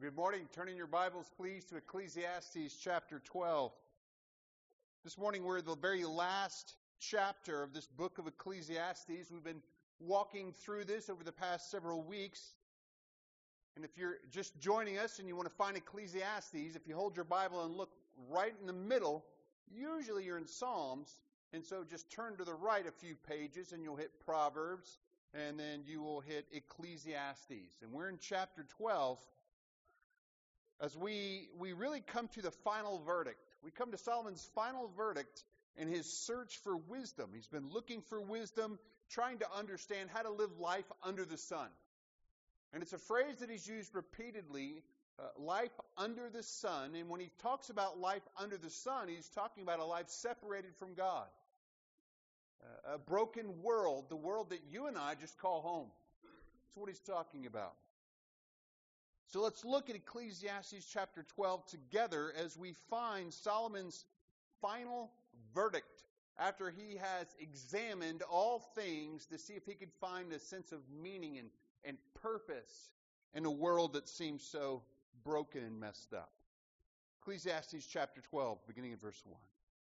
Good morning. Turn in your Bibles, please, to Ecclesiastes chapter 12. This morning we're the very last chapter of this book of Ecclesiastes. We've been walking through this over the past several weeks. And if you're just joining us and you want to find Ecclesiastes, if you hold your Bible and look right in the middle, usually you're in Psalms. And so just turn to the right a few pages and you'll hit Proverbs, and then you will hit Ecclesiastes. And we're in chapter 12. As we really come to the final verdict. We come to Solomon's final verdict in his search for wisdom. He's been looking for wisdom, trying to understand how to live life under the sun. And it's a phrase that he's used repeatedly, life under the sun. And when he talks about life under the sun, he's talking about a life separated from God. A broken world, the world that you and I just call home. That's what he's talking about. So let's look at Ecclesiastes chapter 12 together as we find Solomon's final verdict after he has examined all things to see if he could find a sense of meaning and purpose in a world that seems so broken and messed up. Ecclesiastes chapter 12, beginning in verse 1.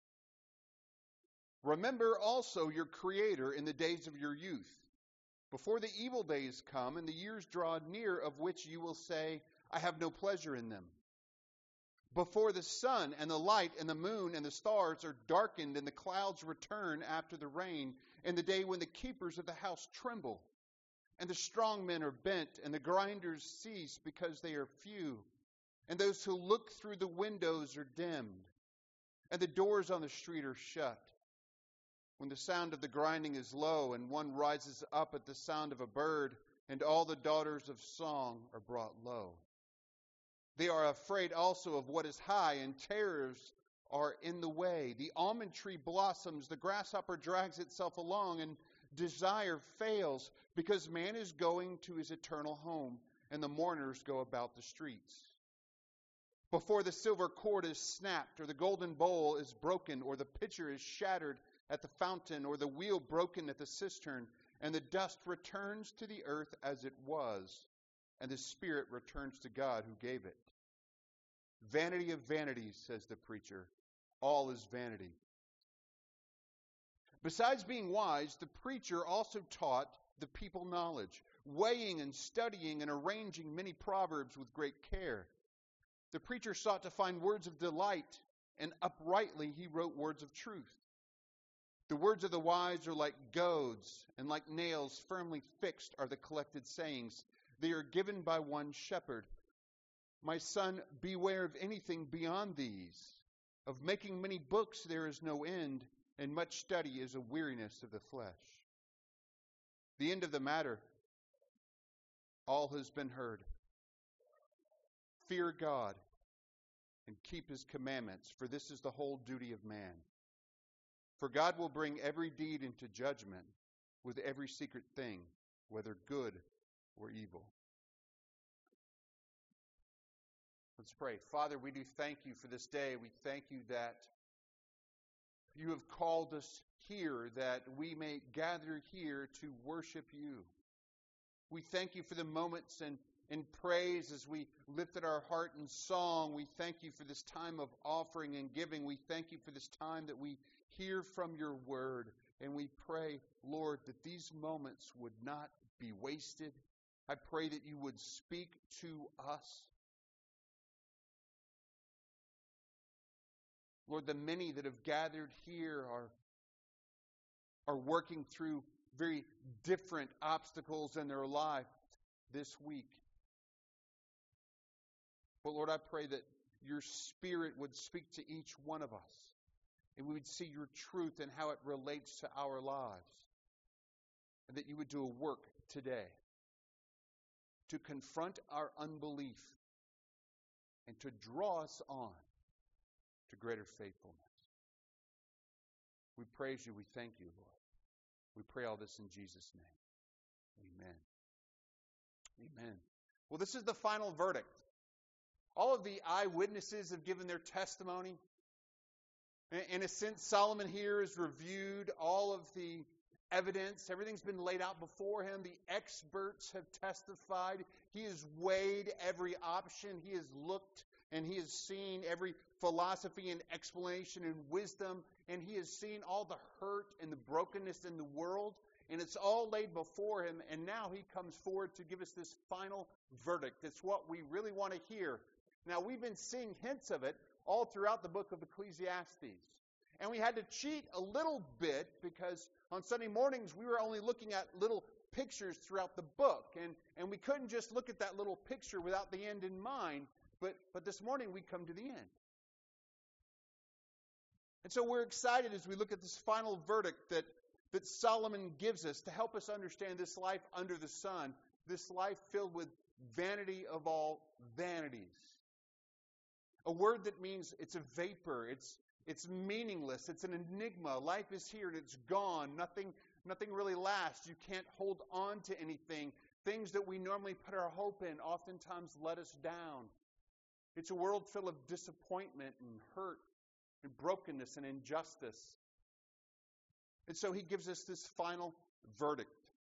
Remember also your Creator in the days of your youth, before the evil days come and the years draw near, of which you will say, I have no pleasure in them. Before the sun and the light and the moon and the stars are darkened and the clouds return after the rain, in the day when the keepers of the house tremble, and the strong men are bent, and the grinders cease because they are few, and those who look through the windows are dimmed, and the doors on the street are shut. When the sound of the grinding is low, and one rises up at the sound of a bird, and all the daughters of song are brought low. They are afraid also of what is high, and terrors are in the way. The almond tree blossoms, the grasshopper drags itself along, and desire fails, because man is going to his eternal home, and the mourners go about the streets. Before the silver cord is snapped, or the golden bowl is broken, or the pitcher is shattered at the fountain, or the wheel broken at the cistern, and the dust returns to the earth as it was, and the spirit returns to God who gave it. Vanity of vanities, says the preacher, all is vanity. Besides being wise, the preacher also taught the people knowledge, weighing and studying and arranging many proverbs with great care. The preacher sought to find words of delight, and uprightly he wrote words of truth. The words of the wise are like goads, and like nails firmly fixed are the collected sayings. They are given by one shepherd. My son, beware of anything beyond these. Of making many books there is no end, and much study is a weariness of the flesh. The end of the matter, all has been heard. Fear God, and keep his commandments, for this is the whole duty of man. For God will bring every deed into judgment with every secret thing, whether good or evil. Let's pray. Father, we do thank you for this day. We thank you that you have called us here, that we may gather here to worship you. We thank you for the moments in praise as we lifted our heart in song. We thank you for this time of offering and giving. We thank you for this time that we hear from your word, and we pray, Lord, that these moments would not be wasted. I pray that you would speak to us. Lord, the many that have gathered here are working through very different obstacles in their life this week. But Lord, I pray that your Spirit would speak to each one of us, and we would see your truth and how it relates to our lives. And that you would do a work today to confront our unbelief and to draw us on to greater faithfulness. We praise you. We thank you, Lord. We pray all this in Jesus' name. Amen. Amen. Well, this is the final verdict. All of the eyewitnesses have given their testimony. In a sense, Solomon here has reviewed all of the evidence. Everything's been laid out before him. The experts have testified. He has weighed every option. He has looked and he has seen every philosophy and explanation and wisdom. And he has seen all the hurt and the brokenness in the world. And it's all laid before him. And now he comes forward to give us this final verdict. It's what we really want to hear. Now, we've been seeing hints of it all throughout the book of Ecclesiastes. And we had to cheat a little bit because on Sunday mornings we were only looking at little pictures throughout the book. And we couldn't just look at that little picture without the end in mind. But this morning we come to the end. And so we're excited as we look at this final verdict that Solomon gives us to help us understand this life under the sun, this life filled with vanity of all vanities. A word that means it's a vapor, it's meaningless, it's an enigma. Life is here and it's gone. Nothing really lasts. You can't hold on to anything. Things that we normally put our hope in oftentimes let us down. It's a world full of disappointment and hurt and brokenness and injustice. And so he gives us this final verdict.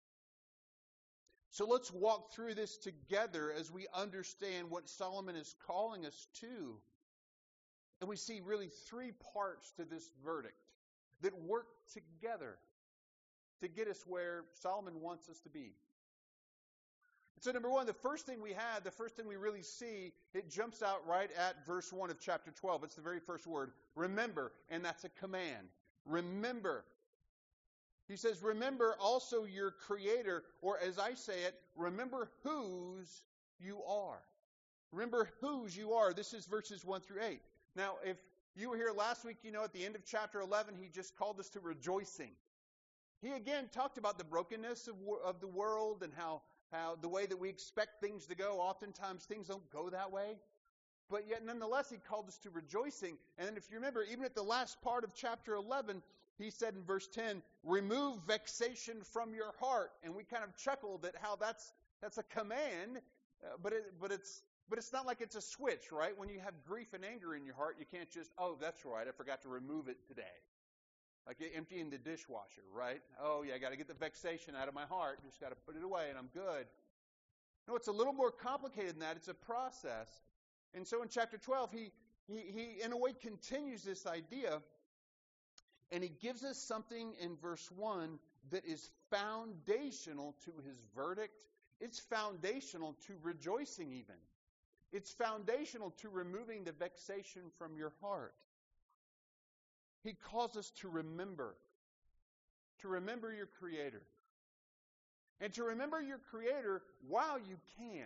So let's walk through this together as we understand what Solomon is calling us to. And we see really three parts to this verdict that work together to get us where Solomon wants us to be. So number one, the first thing we really see, it jumps out right at verse 1 of chapter 12. It's the very first word, remember, and that's a command. Remember. He says, remember also your Creator, or as I say it, remember whose you are. Remember whose you are. This is verses 1 through 8. Now, if you were here last week, you know at the end of chapter 11, he just called us to rejoicing. He again talked about the brokenness of the world and how the way that we expect things to go, oftentimes things don't go that way. But yet, nonetheless, he called us to rejoicing. And then if you remember, even at the last part of chapter 11, he said in verse 10, remove vexation from your heart. And we kind of chuckled at how that's a command, but it's not like it's a switch, right? When you have grief and anger in your heart, you can't just, oh, that's right, I forgot to remove it today. Like emptying the dishwasher, right? Oh, yeah, I got to get the vexation out of my heart. Just got to put it away and I'm good. No, it's a little more complicated than that. It's a process. And so in chapter 12, he in a way continues this idea. And he gives us something in verse 1 that is foundational to his verdict. It's foundational to rejoicing even. It's foundational to removing the vexation from your heart. He calls us to remember your Creator. And to remember your Creator while you can.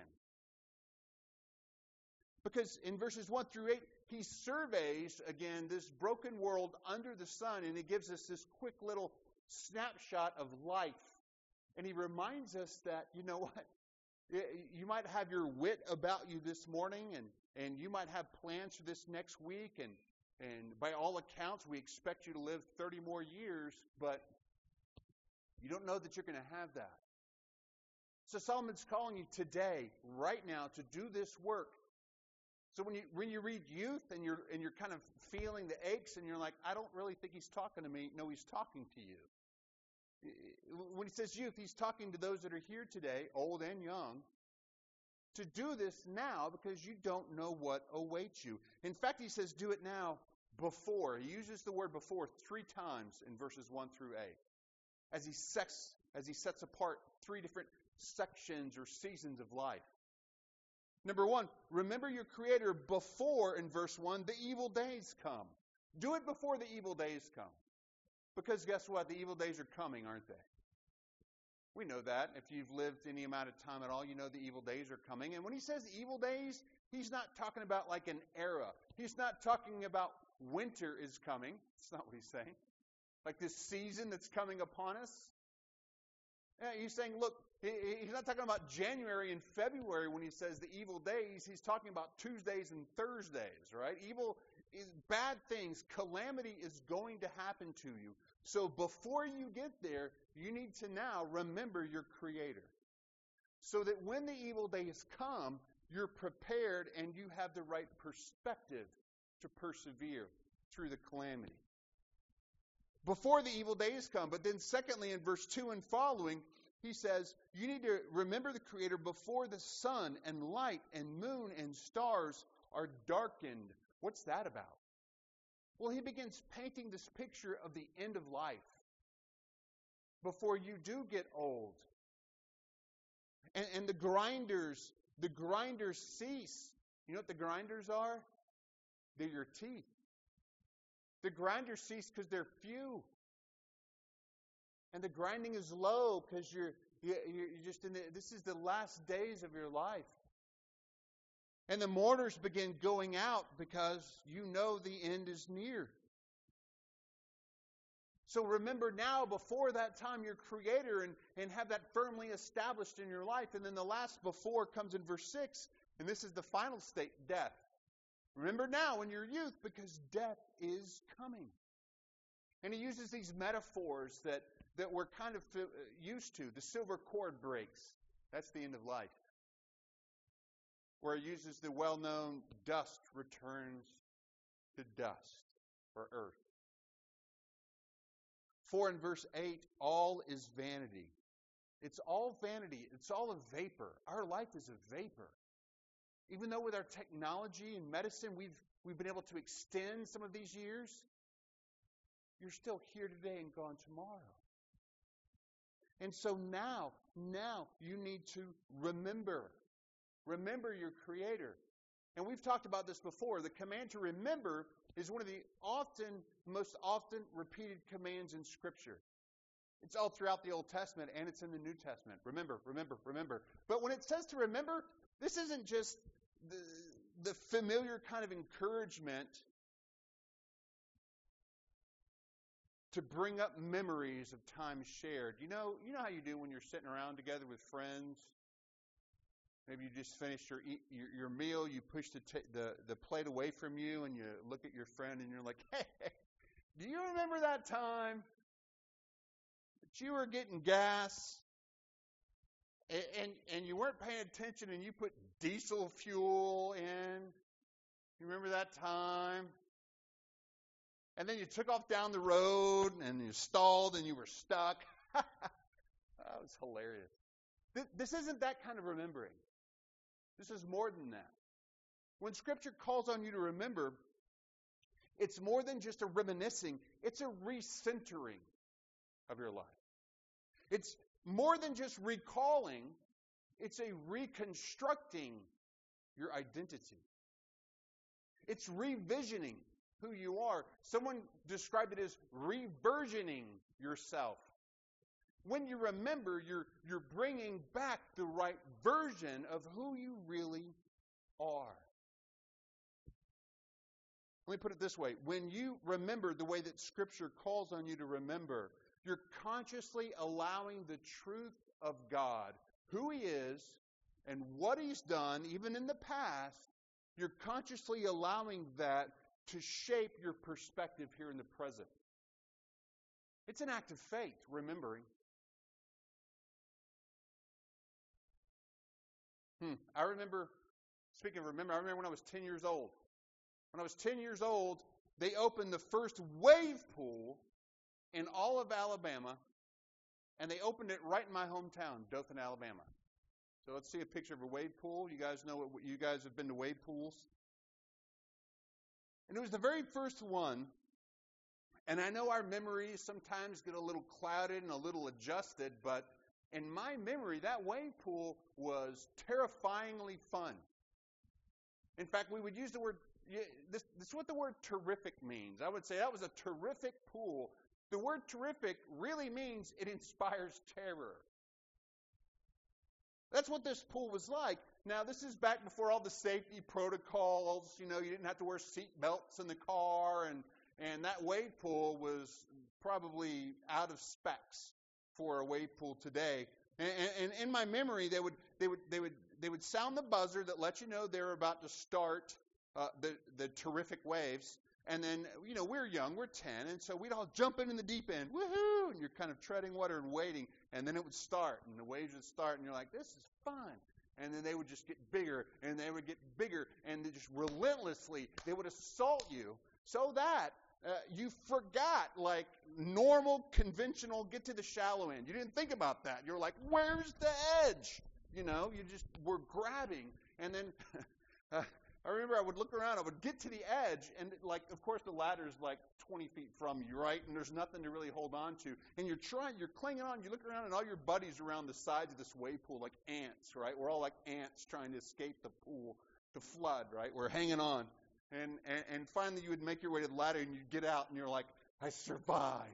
Because in verses 1 through 8, he surveys, again, this broken world under the sun, and he gives us this quick little snapshot of life. And he reminds us that, you know what? You might have your wit about you this morning, and you might have plans for this next week, and by all accounts, we expect you to live 30 more years, but you don't know that you're going to have that. So Solomon's calling you today, right now, to do this work. So when you read youth and you're kind of feeling the aches and you're like, I don't really think he's talking to me. No, he's talking to you. When he says youth, he's talking to those that are here today, old and young, to do this now because you don't know what awaits you. In fact, he says do it now before. He uses the word before 3 times in verses 1 through 8. As he sets apart 3 different sections or seasons of life. Number 1, remember your Creator before, in verse 1, the evil days come. Do it before the evil days come. Because guess what? The evil days are coming, aren't they? We know that. If you've lived any amount of time at all, you know the evil days are coming. And when he says the evil days, he's not talking about like an era. He's not talking about winter is coming. That's not what he's saying. Like this season that's coming upon us. He's saying, look, he's not talking about January and February when he says the evil days. He's talking about Tuesdays and Thursdays, right? Evil is bad things. Calamity is going to happen to you. So before you get there, you need to now remember your Creator. So that when the evil days come, you're prepared and you have the right perspective to persevere through the calamity. before the evil days come. But then secondly, in verse 2 and following, he says, you need to remember the Creator before the sun and light and moon and stars are darkened. What's that about? Well, he begins painting this picture of the end of life before you do get old. And the grinders cease. You know what the grinders are? They're your teeth. The grinders cease because they're few. And the grinding is low because you're just this is the last days of your life. And the mortars begin going out because you know the end is near. So remember now, before that time, your Creator and have that firmly established in your life. And then the last before comes in verse 6, and this is the final state, death. Remember now in your youth, because death is coming. And he uses these metaphors that we're kind of used to. The silver cord breaks. That's the end of life. Where he uses the well-known dust returns to dust or earth. 4 in verse 8, all is vanity. It's all vanity. It's all a vapor. Our life is a vapor. Even though with our technology and medicine we've been able to extend some of these years, you're still here today and gone tomorrow. And so now you need to remember. Remember your Creator. And we've talked about this before. The command to remember is one of the most often repeated commands in Scripture. It's all throughout the Old Testament and it's in the New Testament. Remember, remember, remember. But when it says to remember, this isn't just the familiar kind of encouragement to bring up memories of times shared. You know how you do when you're sitting around together with friends. Maybe you just finished your meal. You push the plate away from you, and you look at your friend, and you're like, "Hey, do you remember that time that you were getting gas, and you weren't paying attention, and you put diesel fuel in? You remember that time? And then you took off down the road, and you stalled, and you were stuck." That was hilarious. This isn't that kind of remembering. This is more than that. When Scripture calls on you to remember, it's more than just a reminiscing. It's a recentering of your life. It's more than just recalling. It's a reconstructing your identity. It's revisioning who you are. Someone described it as reversioning yourself. When you remember, you're bringing back the right version of who you really are. Let me put it this way. When you remember the way that Scripture calls on you to remember, you're consciously allowing the truth of God, who He is, and what He's done, even in the past, you're consciously allowing that to shape your perspective here in the present. It's an act of faith, remembering. I remember when I was 10 years old. When I was 10 years old, they opened the first wave pool in all of Alabama, and they opened it right in my hometown, Dothan, Alabama. So let's see a picture of a wave pool. You guys know what you guys have been to wave pools. And it was the very first one. And I know our memories sometimes get a little clouded and a little adjusted, but in my memory, that wave pool was terrifyingly fun. In fact, we would use the word, this is what the word terrific means. I would say that was a terrific pool. The word terrific really means it inspires terror. That's what this pool was like. Now, this is back before all the safety protocols. You didn't have to wear seat belts in the car, and that wave pool was probably out of specs for a wave pool today. And in my memory, they would sound the buzzer that let you know they're about to start the terrific waves. And then, we're young, we're 10, and so we'd all jump in the deep end, woohoo, and you're kind of treading water and waiting, and then it would start, and the waves would start, and you're like, this is fun. And then they would just get bigger, and they would get bigger, and they just relentlessly, they would assault you so that You forgot, like, normal, conventional, get to the shallow end. You didn't think about that. You're like, where's the edge? You just were grabbing. And then I remember I would look around, I would get to the edge, and, like, of course, the ladder's like 20 feet from you, right? And there's nothing to really hold on to. And you're clinging on, you look around, and all your buddies around the sides of this wave pool, like ants, right? We're all like ants trying to escape the pool, the flood, right? We're hanging on. And finally you would make your way to the ladder, and you'd get out, and you're like, I survived.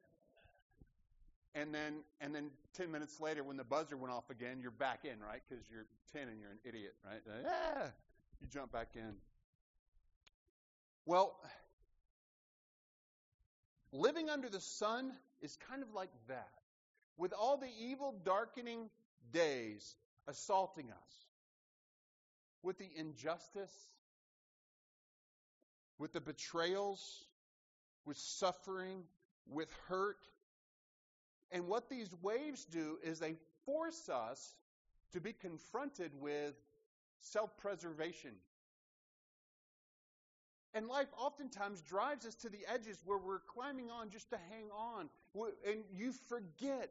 And then 10 minutes later, when the buzzer went off again, you're back in, right? Because you're 10 and you're an idiot, right? You jump back in. Well, living under the sun is kind of like that. With all the evil, darkening days assaulting us, with the injustice, with the betrayals, with suffering, with hurt. And what these waves do is they force us to be confronted with self-preservation. And life oftentimes drives us to the edges where we're climbing on just to hang on. And you forget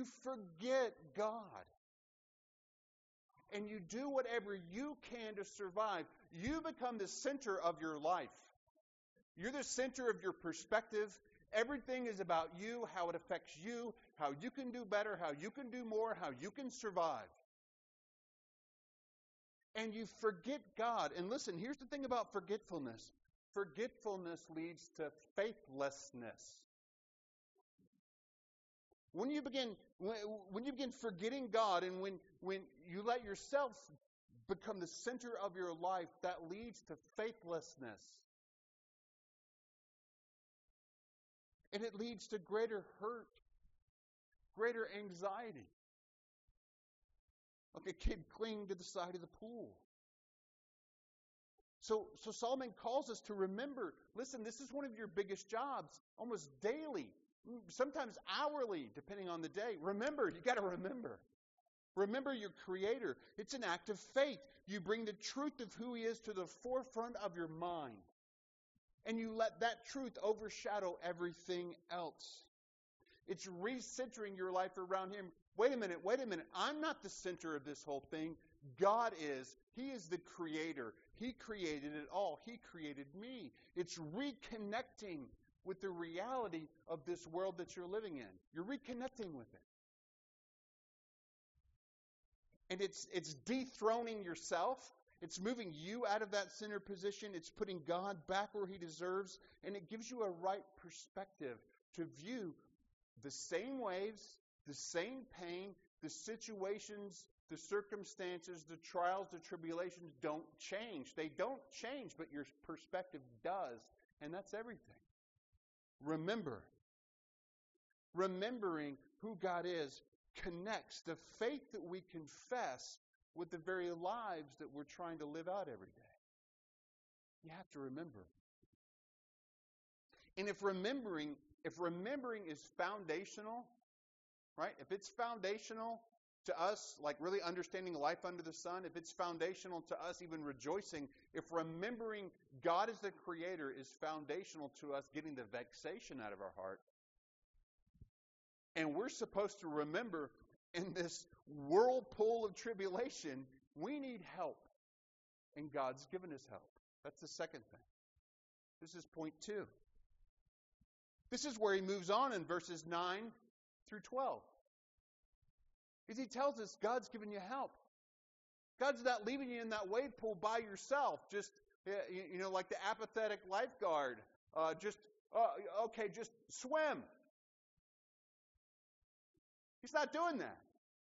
God. And you do whatever you can to survive. You become the center of your life. You're the center of your perspective. Everything is about you, how it affects you, how you can do better, how you can do more, how you can survive. And you forget God. And listen, here's the thing about forgetfulness. Forgetfulness leads to faithlessness. When you begin forgetting God, and when you let yourself become the center of your life, that leads to faithlessness. And it leads to greater hurt, greater anxiety. Like a kid clinging to the side of the pool. So Solomon calls us to remember, listen, this is one of your biggest jobs, almost daily, sometimes hourly, depending on the day. Remember, you got to remember. Remember your Creator. It's an act of faith. You bring the truth of who He is to the forefront of your mind. And you let that truth overshadow everything else. It's recentering your life around Him. Wait a minute. I'm not the center of this whole thing. God is. He is the Creator. He created it all. He created me. It's reconnecting with the reality of this world that you're living in. You're reconnecting with it. And it's dethroning yourself. It's moving you out of that center position. It's putting God back where He deserves. And it gives you a right perspective to view the same waves, the same pain, the situations, the circumstances, the trials, the tribulations don't change. They don't change, but your perspective does. And that's everything. Remembering who God is connects the faith that we confess with the very lives that we're trying to live out every day. You have to remember. And if remembering is foundational, right? If it's foundational to us, like really understanding life under the sun, if it's foundational to us even rejoicing, if remembering God as the Creator is foundational to us getting the vexation out of our heart, and we're supposed to remember in this whirlpool of tribulation, we need help. And God's given us help. That's the second thing. This is point 2. This is where he moves on in verses 9 through 12. Because he tells us God's given you help. God's not leaving you in that wave pool by yourself, just, like the apathetic lifeguard. Just swim. He's not doing that.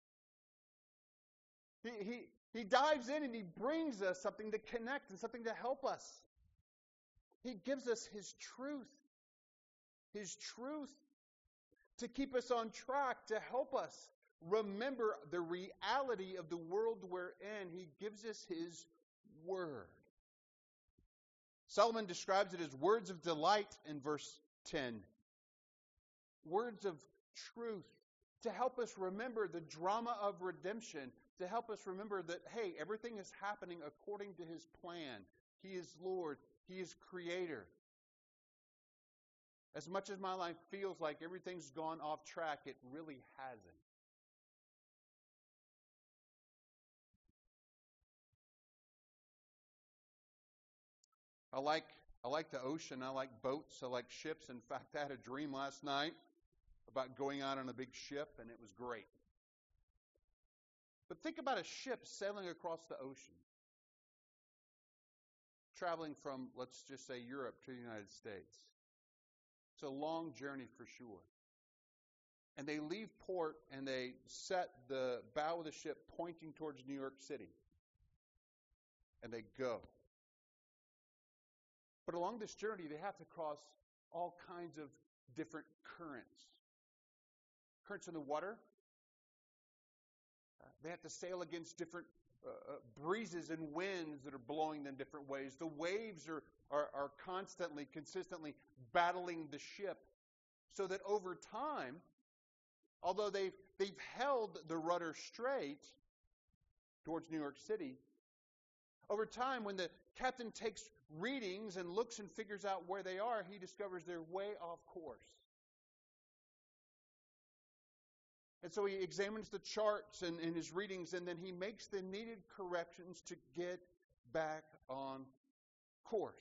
He dives in and he brings us something to connect and something to help us. He gives us His truth. His truth to keep us on track, to help us remember the reality of the world we're in. He gives us His Word. Solomon describes it as words of delight in verse 10. Words of truth to help us remember the drama of redemption, to help us remember that, hey, everything is happening according to His plan. He is Lord. He is Creator. As much as my life feels like everything's gone off track, it really hasn't. I like the ocean. I like boats. I like ships. In fact, I had a dream last night about going out on a big ship, and it was great. But think about a ship sailing across the ocean, traveling from, let's just say, Europe to the United States. It's a long journey for sure. And they leave port and they set the bow of the ship pointing towards New York City. And they go. But along this journey, they have to cross all kinds of different currents. Currents in the water. They have to sail against different breezes and winds that are blowing them different ways. The waves are constantly, consistently battling the ship, so that over time, although they've held the rudder straight towards New York City, over time, when the captain takes readings and looks and figures out where they are, he discovers they're way off course. And so he examines the charts and his readings, and then he makes the needed corrections to get back on course.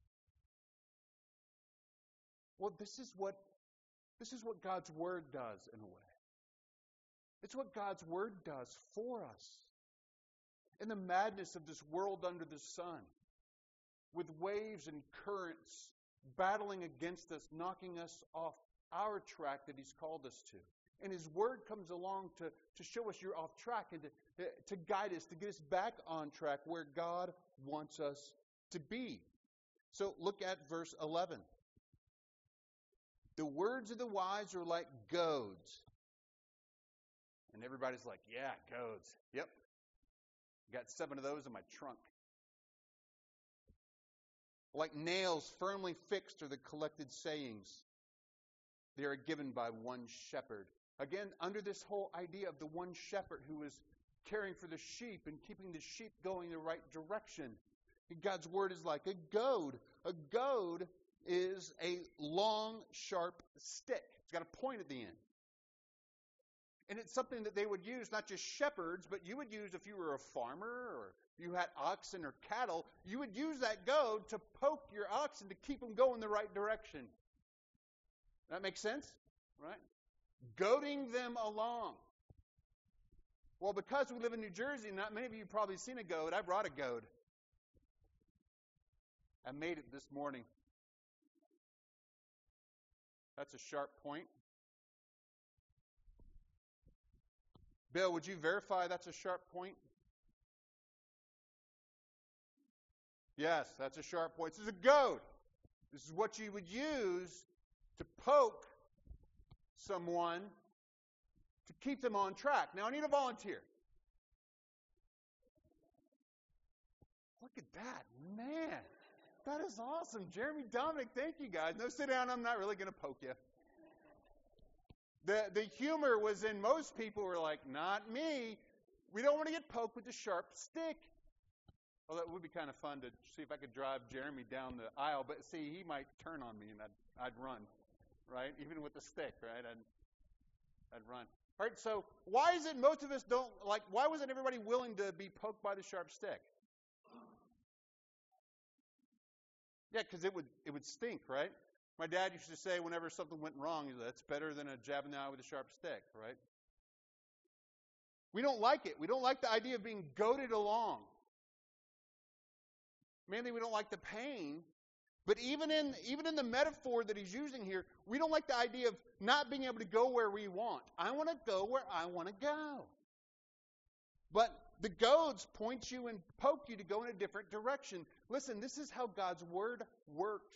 Well, this is what God's Word does in a way. It's what God's Word does for us. In the madness of this world under the sun, with waves and currents battling against us, knocking us off our track that He's called us to. And His Word comes along to show us you're off track and to guide us, to get us back on track where God wants us to be. So look at verse 11. The words of the wise are like goads. And everybody's like, yeah, goads. Yep. Got 7 of those in my trunk. Like nails firmly fixed are the collected sayings. They are given by one shepherd. Again, under this whole idea of the one shepherd who is caring for the sheep and keeping the sheep going the right direction. God's Word is like a goad. A goad is a long, sharp stick. It's got a point at the end. And it's something that they would use, not just shepherds, but you would use if you were a farmer or you had oxen or cattle. You would use that goad to poke your oxen to keep them going the right direction. That makes sense? Right? Goading them along. Well, because we live in New Jersey, not many of you have probably seen a goad. I brought a goad. I made it this morning. That's a sharp point. Bill, would you verify that's a sharp point? Yes, that's a sharp point. This is a goad. This is what you would use to poke someone to keep them on track. Now, I need a volunteer. Look at that. Man, that is awesome. Jeremy, Dominic, thank you guys. No, sit down. I'm not really going to poke you. The humor was in most people were like, not me. We don't want to get poked with the sharp stick. Well, that would be kind of fun to see if I could drive Jeremy down the aisle. But see, he might turn on me and I'd run, right? Even with the stick, right? I'd run. All right, so why is it most of us don't like, why wasn't everybody willing to be poked by the sharp stick? Yeah, because it would stink, right? My dad used to say whenever something went wrong, that's better than a jab in the eye with a sharp stick, right? We don't like it. We don't like the idea of being goaded along. Mainly we don't like the pain. But even in the metaphor that he's using here, we don't like the idea of not being able to go where we want. I want to go where I want to go. But the goads point you and poke you to go in a different direction. Listen, this is how God's Word works.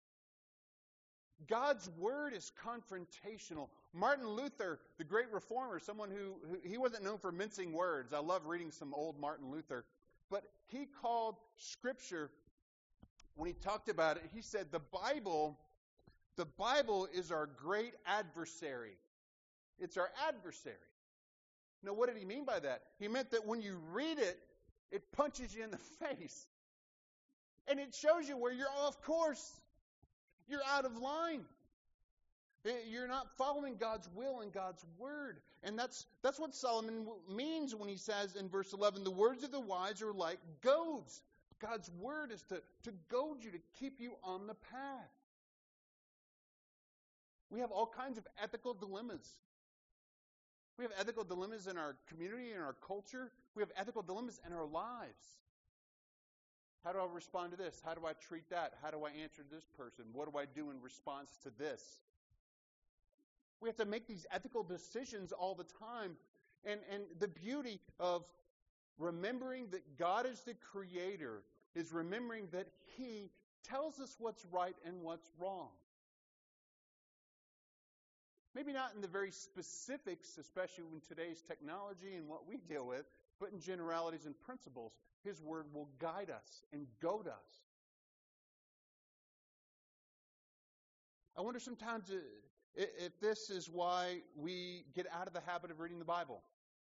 God's Word is confrontational. Martin Luther, the great reformer, someone who he wasn't known for mincing words. I love reading some old Martin Luther. But he called Scripture, when he talked about it, he said the Bible is our great adversary. It's our adversary. Now, what did he mean by that? He meant that when you read it, it punches you in the face. And it shows you where you're off course. You're out of line. You're not following God's will and God's word. And that's what Solomon means when he says in verse 11, the words of the wise are like goads. God's word is to goad you, to keep you on the path. We have all kinds of ethical dilemmas. We have ethical dilemmas in our community, in our culture. We have ethical dilemmas in our lives. How do I respond to this? How do I treat that? How do I answer this person? What do I do in response to this? We have to make these ethical decisions all the time. And the beauty of remembering that God is the creator is remembering that He tells us what's right and what's wrong. Maybe not in the very specifics, especially in today's technology and what we deal with, but in generalities and principles. His word will guide us and goad us. I wonder sometimes if this is why we get out of the habit of reading the Bible.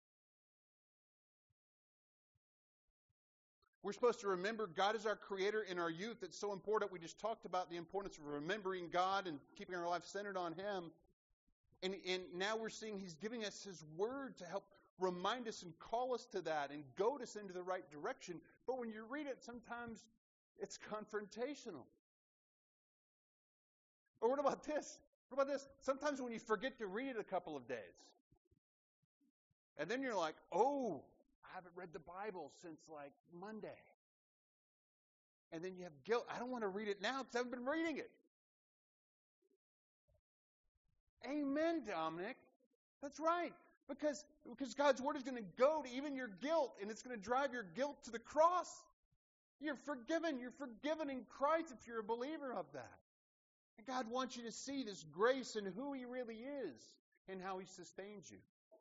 We're supposed to remember God is our creator in our youth. It's so important. We just talked about the importance of remembering God and keeping our life centered on Him. And now we're seeing He's giving us His word to help remind us and call us to that and goad us into the right direction. But when you read it, sometimes it's confrontational. Or what about this? What about this? Sometimes when you forget to read it a couple of days, and then you're like, oh, I haven't read the Bible since like Monday. And then you have guilt. I don't want to read it now because I haven't been reading it. Amen, Dominic. That's right. Because God's word is going to goad even your guilt, and it's going to drive your guilt to the cross. You're forgiven. You're forgiven in Christ if you're a believer of that. And God wants you to see this grace and who He really is and how He sustains you.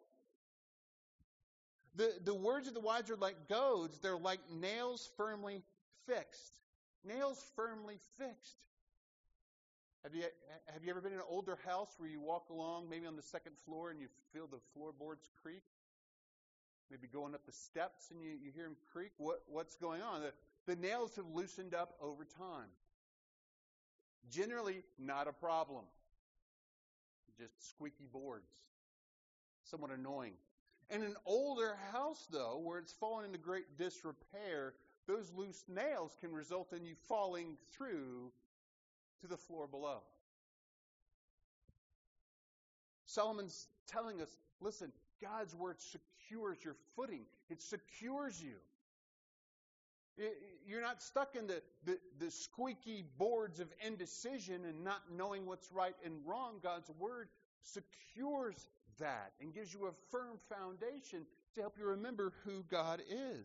The words of the wise are like goads. They're like nails firmly fixed. Nails firmly fixed. Have you ever been in an older house where you walk along, maybe on the second floor, and you feel the floorboards creak? Maybe going up the steps and you hear them creak. What's going on? The nails have loosened up over time. Generally, not a problem. Just squeaky boards. Somewhat annoying. In an older house, though, where it's fallen into great disrepair, those loose nails can result in you falling through to the floor below. Solomon's telling us, listen, God's word secures your footing. It secures you. You're not stuck in the squeaky boards of indecision and not knowing what's right and wrong. God's word secures that and gives you a firm foundation to help you remember who God is.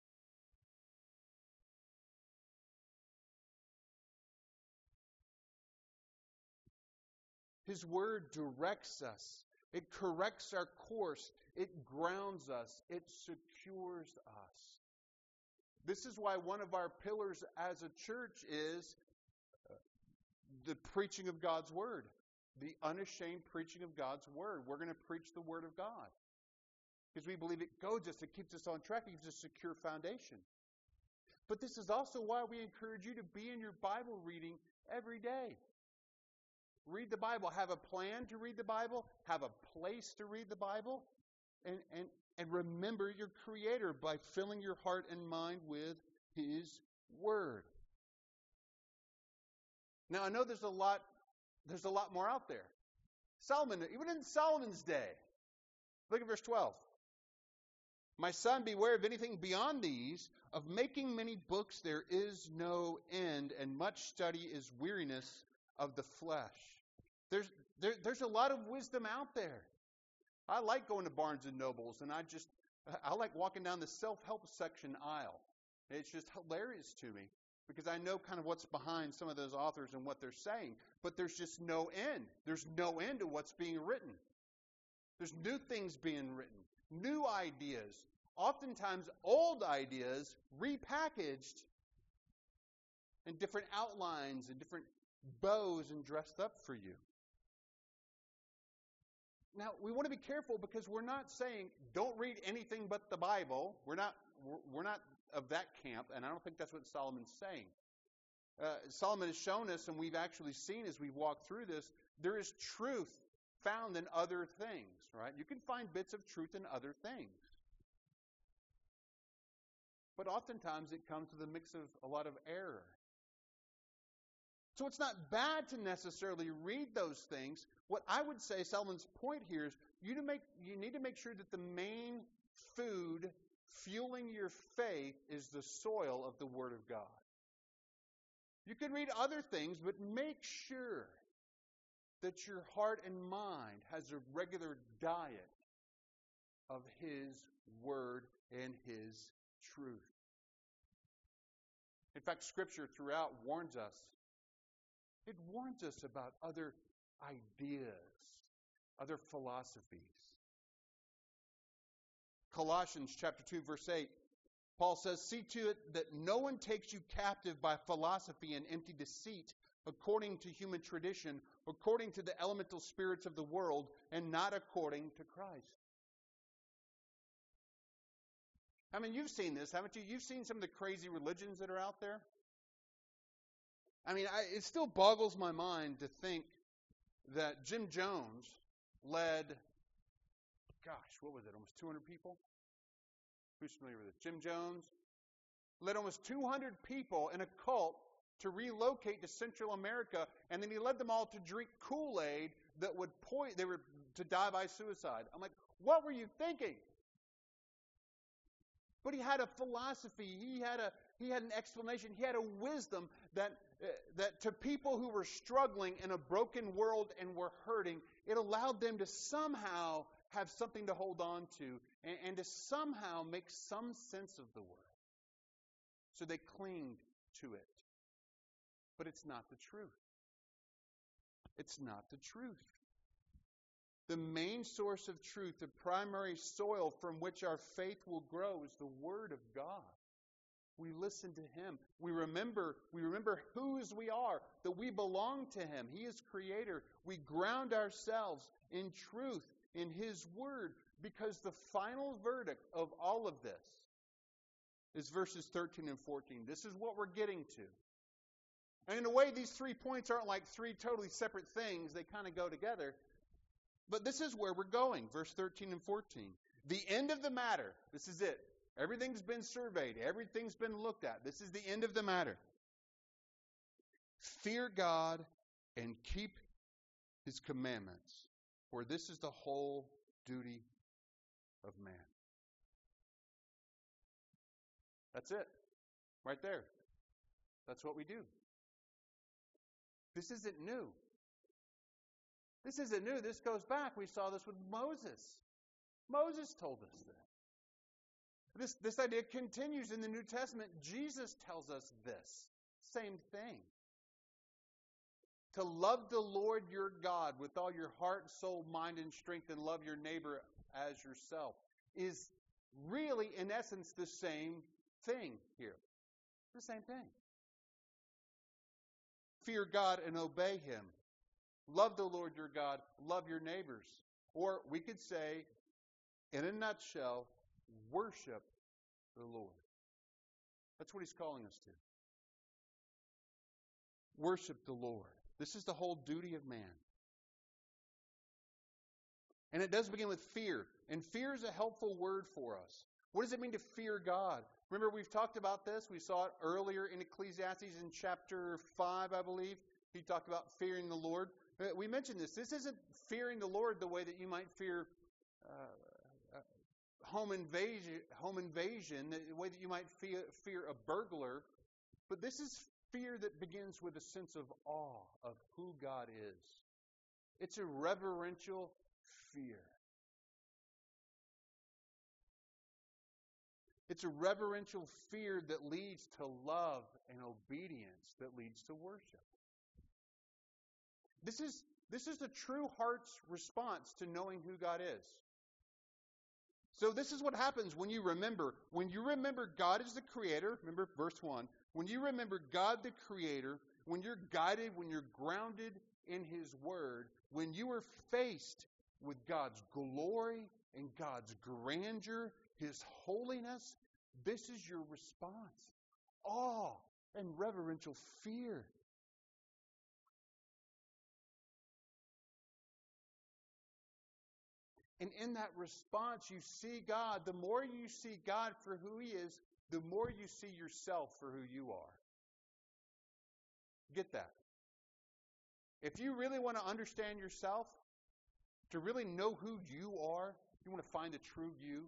His word directs us. It corrects our course. It grounds us. It secures us. This is why one of our pillars as a church is the preaching of God's word. The unashamed preaching of God's word. We're going to preach the word of God. Because we believe it goads us, it keeps us on track, it gives us a secure foundation. But this is also why we encourage you to be in your Bible reading every day. Read the Bible. Have a plan to read the Bible. Have a place to read the Bible. And remember your Creator by filling your heart and mind with His Word. Now, I know there's a lot more out there. Solomon, even in Solomon's day. Look at verse 12. My son, beware of anything beyond these. Of making many books there is no end, and much study is weariness of the flesh. There's a lot of wisdom out there. I like going to Barnes & Nobles, and I like walking down the self-help section aisle. It's just hilarious to me because I know kind of what's behind some of those authors and what they're saying. But there's just no end. There's no end to what's being written. There's new things being written, new ideas, oftentimes old ideas repackaged in different outlines and different bows and dressed up for you. Now, we want to be careful because we're not saying don't read anything but the Bible. We're not of that camp, and I don't think that's what Solomon's saying. Solomon has shown us, and we've actually seen as we've walked through this, there is truth found in other things, right? You can find bits of truth in other things. But oftentimes it comes with a mix of a lot of error. So it's not bad to necessarily read those things. What I would say, Solomon's point here is you need to make sure that the main food fueling your faith is the soil of the Word of God. You can read other things, but make sure that your heart and mind has a regular diet of His Word and His truth. In fact, Scripture throughout warns us. It warns us about other ideas, other philosophies. Colossians chapter 2, verse 8, Paul says, "See to it that no one takes you captive by philosophy and empty deceit, according to human tradition, according to the elemental spirits of the world, and not according to Christ." I mean, you've seen this, haven't you? You've seen some of the crazy religions that are out there. I mean, it still boggles my mind to think that Jim Jones led, what was it, almost 200 people? Who's familiar with this? Jim Jones led almost 200 people in a cult to relocate to Central America, and then he led them all to drink Kool-Aid that would they were to die by suicide. I'm like, what were you thinking? But he had a philosophy. He had an explanation. He had a wisdom that to people who were struggling in a broken world and were hurting, it allowed them to somehow have something to hold on to and to somehow make some sense of the world. So they clinged to it. But it's not the truth. It's not the truth. The main source of truth, the primary soil from which our faith will grow, is the Word of God. We listen to Him. We remember whose we are, that we belong to Him. He is Creator. We ground ourselves in truth, in His Word, because the final verdict of all of this is verses 13 and 14. This is what we're getting to. And in a way, these 3 points aren't like 3 totally separate things. They kind of go together. But this is where we're going, verse 13 and 14. The end of the matter. This is it. Everything's been surveyed. Everything's been looked at. This is the end of the matter. Fear God and keep His commandments, for this is the whole duty of man. That's it. Right there. That's what we do. This isn't new. This isn't new. This goes back. We saw this with Moses. Moses told us this. This idea continues in the New Testament. Jesus tells us this. Same thing. To love the Lord your God with all your heart, soul, mind, and strength, and love your neighbor as yourself is really, in essence, the same thing here. The same thing. Fear God and obey Him. Love the Lord your God. Love your neighbors. Or we could say, in a nutshell, worship the Lord. That's what He's calling us to. Worship the Lord. This is the whole duty of man. And it does begin with fear. And fear is a helpful word for us. What does it mean to fear God? Remember, we've talked about this. We saw it earlier in Ecclesiastes in chapter 5, I believe. He talked about fearing the Lord. We mentioned this. This isn't fearing the Lord the way that you might fear home invasion, the way that you might fear a burglar. But this is fear that begins with a sense of awe of who God is. It's a reverential fear. It's a reverential fear that leads to love and obedience that leads to worship. This is the true heart's response to knowing who God is. So this is what happens when you remember. When you remember God is the Creator, remember verse 1. When you remember God the Creator, when you're guided, when you're grounded in His Word, when you are faced with God's glory and God's grandeur, His holiness, this is your response. Awe and reverential fear. And in that response, you see God. The more you see God for who He is, the more you see yourself for who you are. Get that? If you really want to understand yourself, to really know who you are, you want to find the true you,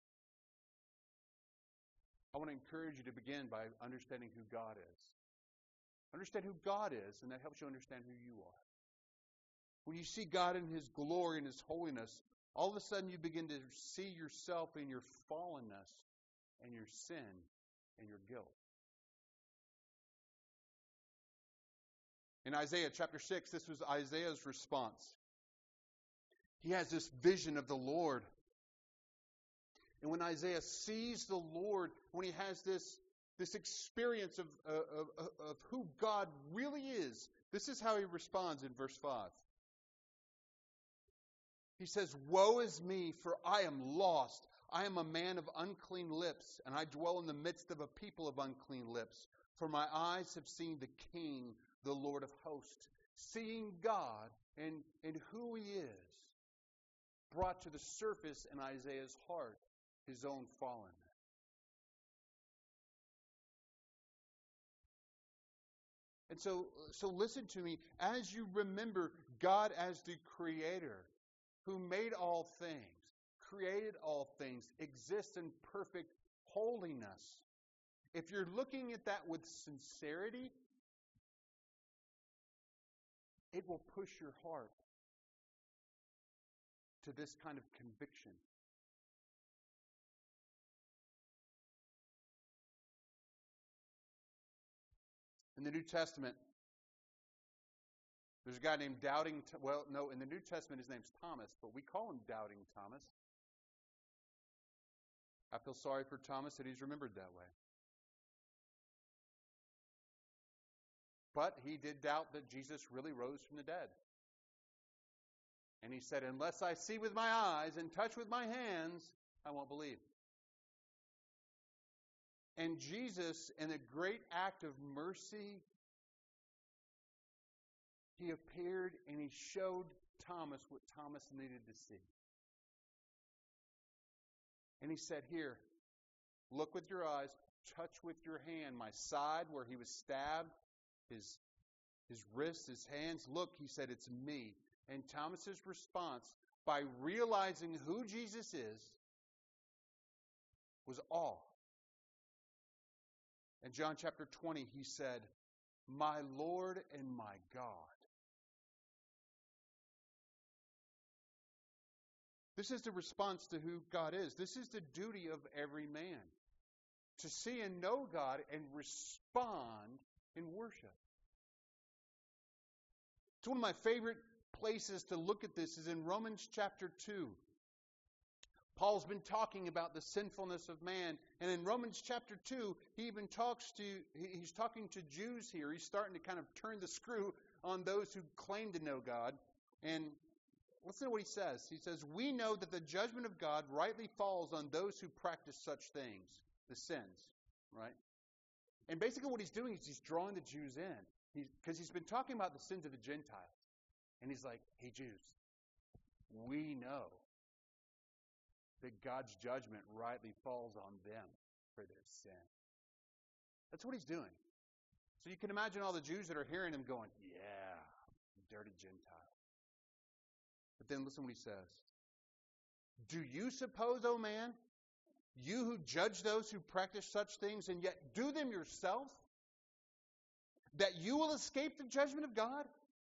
I want to encourage you to begin by understanding who God is. Understand who God is, and that helps you understand who you are. When you see God in His glory and His holiness, all of a sudden you begin to see yourself in your fallenness and your sin and your guilt. In Isaiah chapter 6, this was Isaiah's response. He has this vision of the Lord. And when Isaiah sees the Lord, when he has this experience of who God really is, this is how he responds in verse 5. He says, "Woe is me, for I am lost. I am a man of unclean lips, and I dwell in the midst of a people of unclean lips. For my eyes have seen the King, the Lord of hosts." Seeing God and who He is brought to the surface in Isaiah's heart his own fallenness. And so listen to me. As you remember God as the Creator, who made all things, created all things, exists in perfect holiness. If you're looking at that with sincerity, it will push your heart to this kind of conviction. In the New Testament, there's a guy named in the New Testament his name's Thomas, but we call him Doubting Thomas. I feel sorry for Thomas that he's remembered that way. But he did doubt that Jesus really rose from the dead. And he said, "Unless I see with my eyes and touch with my hands, I won't believe." And Jesus, in a great act of mercy, He appeared and He showed Thomas what Thomas needed to see. And He said, "Here, look with your eyes, touch with your hand my side where he was stabbed, his wrists, his hands. Look," He said, "it's me." And Thomas's response, by realizing who Jesus is, was awe. In John chapter 20, he said, "My Lord and my God." This is the response to who God is. This is the duty of every man, to see and know God and respond in worship. It's one of my favorite places to look at this is in Romans chapter 2. Paul's been talking about the sinfulness of man. And in Romans chapter 2, he's talking to Jews here. He's starting to kind of turn the screw on those who claim to know God. And listen to what he says. He says, "We know that the judgment of God rightly falls on those who practice such things," the sins, right? And basically what he's doing is he's drawing the Jews in. Because he's been talking about the sins of the Gentiles. And he's like, "Hey, Jews, we know that God's judgment rightly falls on them for their sin." That's what he's doing. So you can imagine all the Jews that are hearing him going, "Yeah, dirty Gentile." But then listen what he says. "Do you suppose, O man, you who judge those who practice such things and yet do them yourself, that you will escape the judgment of God?"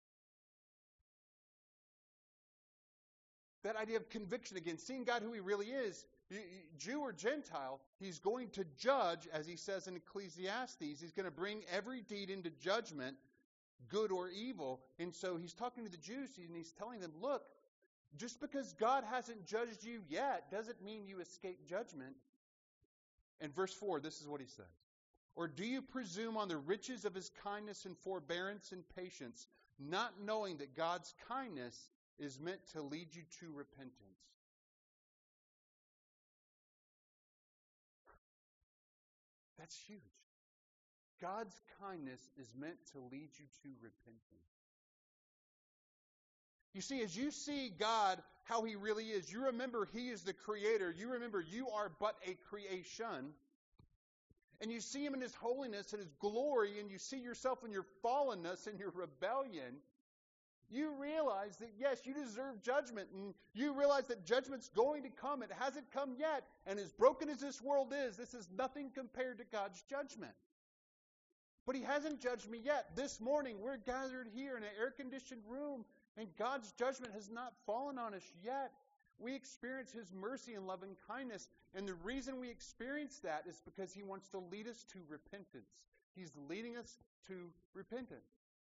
That idea of conviction again, seeing God who He really is, Jew or Gentile, He's going to judge, as He says in Ecclesiastes. He's going to bring every deed into judgment, good or evil. And so He's talking to the Jews and He's telling them, look, just because God hasn't judged you yet doesn't mean you escape judgment. In verse 4, this is what He says. "Or do you presume on the riches of His kindness and forbearance and patience, not knowing that God's kindness is meant to lead you to repentance?" That's huge. God's kindness is meant to lead you to repentance. You see, as you see God, how He really is, you remember He is the Creator. You remember you are but a creation. And you see Him in His holiness and His glory, and you see yourself in your fallenness and your rebellion. You realize that, yes, you deserve judgment, and you realize that judgment's going to come. It hasn't come yet, and as broken as this world is, this is nothing compared to God's judgment. But He hasn't judged me yet. This morning, we're gathered here in an air-conditioned room, and God's judgment has not fallen on us yet. We experience His mercy and love and kindness, and the reason we experience that is because He wants to lead us to repentance. He's leading us to repentance.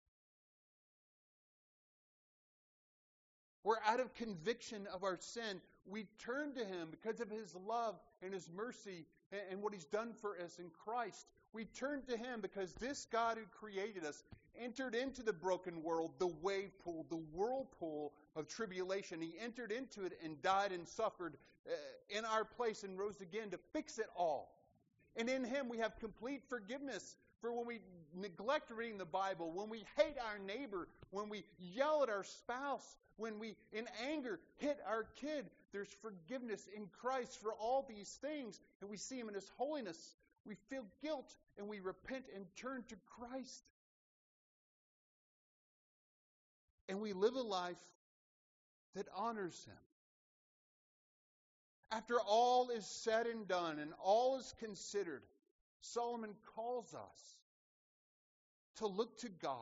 We're out of conviction of our sin. We turn to Him because of His love and His mercy and what He's done for us in Christ. We turn to Him because this God who created us entered into the broken world, the wave pool, the whirlpool of tribulation. He entered into it and died and suffered in our place and rose again to fix it all. And in Him we have complete forgiveness for when we neglect reading the Bible, when we hate our neighbor, when we yell at our spouse, when we, in anger, hit our kid. There's forgiveness in Christ for all these things. And we see Him in His holiness. We feel guilt and we repent and turn to Christ. And we live a life that honors Him. After all is said and done and all is considered, Solomon calls us to look to God,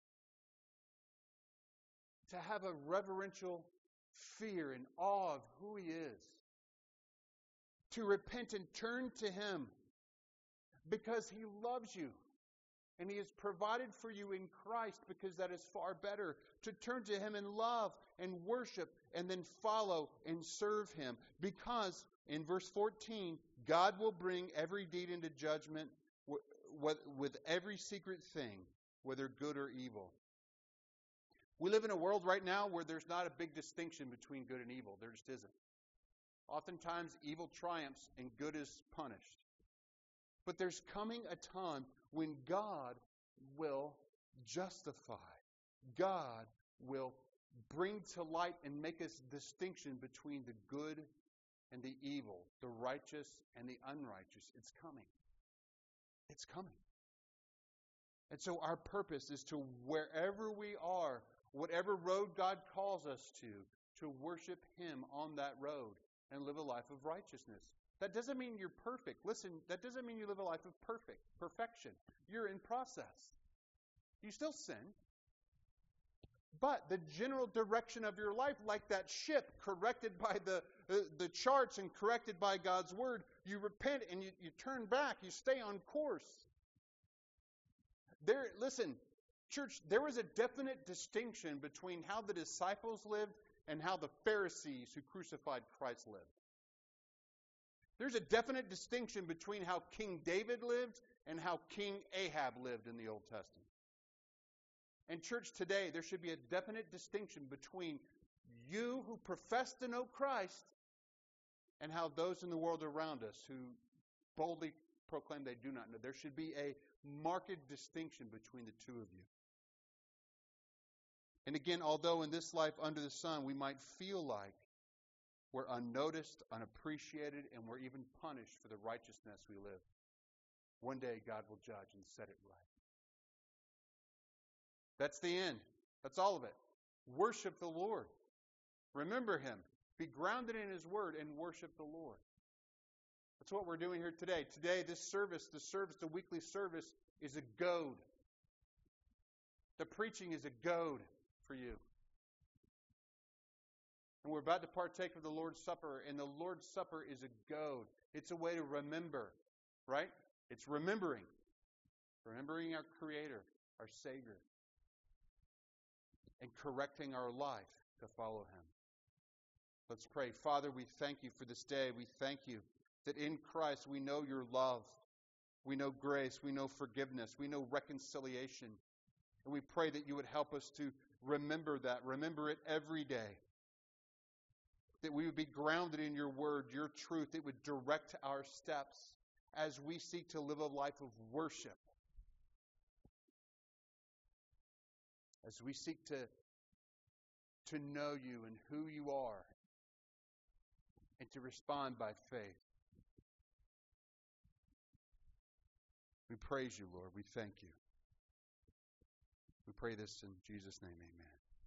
to have a reverential fear and awe of who He is, to repent and turn to Him because He loves you and He has provided for you in Christ because that is far better, to turn to Him in love and worship and then follow and serve Him because in verse 14, God will bring every deed into judgment with every secret thing, whether good or evil. We live in a world right now where there's not a big distinction between good and evil. There just isn't. Oftentimes, evil triumphs and good is punished. But there's coming a time when God will justify. God will bring to light and make us distinction between the good and the evil, the righteous and the unrighteous. It's coming. It's coming. And so our purpose is to, wherever we are, whatever road God calls us to worship Him on that road and live a life of righteousness. That doesn't mean you're perfect. Listen, that doesn't mean you live a life of perfection. You're in process. You still sin. But the general direction of your life, like that ship corrected by the charts and corrected by God's Word, you repent and you turn back. You stay on course. Listen, church, there was a definite distinction between how the disciples lived and how the Pharisees who crucified Christ lived. There's a definite distinction between how King David lived and how King Ahab lived in the Old Testament. And church, today, there should be a definite distinction between you who profess to know Christ and how those in the world around us who boldly proclaim they do not know. There should be a marked distinction between the two of you. And again, although in this life under the sun we might feel like we're unnoticed, unappreciated, and we're even punished for the righteousness we live, one day God will judge and set it right. That's the end. That's all of it. Worship the Lord. Remember Him. Be grounded in His Word and worship the Lord. That's what we're doing here today. Today, this service, the weekly service, is a goad. The preaching is a goad for you. And we're about to partake of the Lord's Supper, and the Lord's Supper is a goad. It's a way to remember, right? It's remembering. Remembering our Creator, our Savior, and correcting our life to follow Him. Let's pray. Father, we thank You for this day. We thank You that in Christ we know Your love. We know grace. We know forgiveness. We know reconciliation. And we pray that You would help us to remember that. Remember it every day. That we would be grounded in Your Word, Your truth. It would direct our steps as we seek to live a life of worship. As we seek to to know you and who you are and to respond by faith. We praise you, Lord. We thank you. We pray this in Jesus' name, amen.